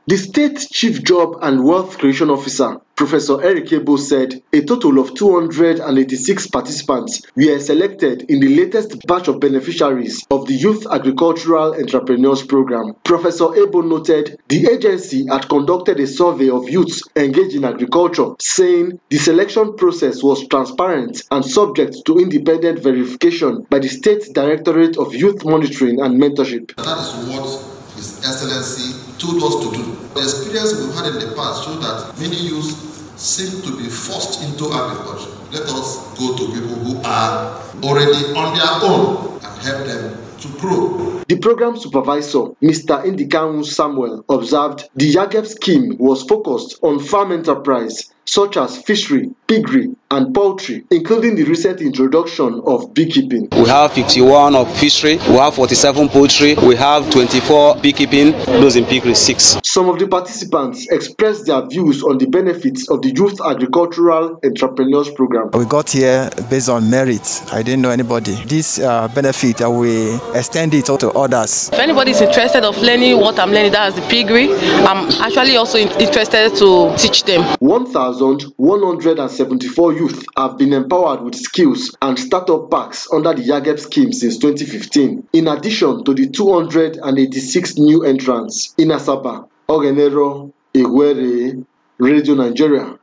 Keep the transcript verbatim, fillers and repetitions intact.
The State Chief Job and Wealth Creation Officer, Professor Eric Ebo, said a total of two hundred eighty-six participants were selected in the latest batch of beneficiaries of the Youth Agricultural Entrepreneurs Program. Professor Ebo noted the agency had conducted a survey of youths engaged in agriculture, saying the selection process was transparent and subject to independent verification by the State Directorate of Youth Monitoring and Mentorship. That is what His Excellency told us to do. The experience we've had in the past show that many youths seem to be forced into agriculture. Let us go to people who are already on their own and help them to grow. The program supervisor, Mister Indikanwu Samuel, observed the YAGEP scheme was focused on farm enterprise such as fishery, piggery, and poultry, including the recent introduction of beekeeping. We have fifty-one of fishery, we have forty-seven poultry, we have twenty-four beekeeping, those in piggery six. Some of the participants expressed their views on the benefits of the Youth Agricultural Entrepreneurs Program. We got here based on merit. I didn't know anybody. This uh, benefit, uh, we extend it to others. If anybody is interested of learning what I'm learning, that's the piggery, I'm actually also interested to teach them. one thousand one hundred seventy-four youth have been empowered with skills and startup packs under the YAGEP scheme since twenty fifteen, in addition to the two hundred eighty-six new entrants in Asaba, Ogenero, Igwere, Radio Nigeria.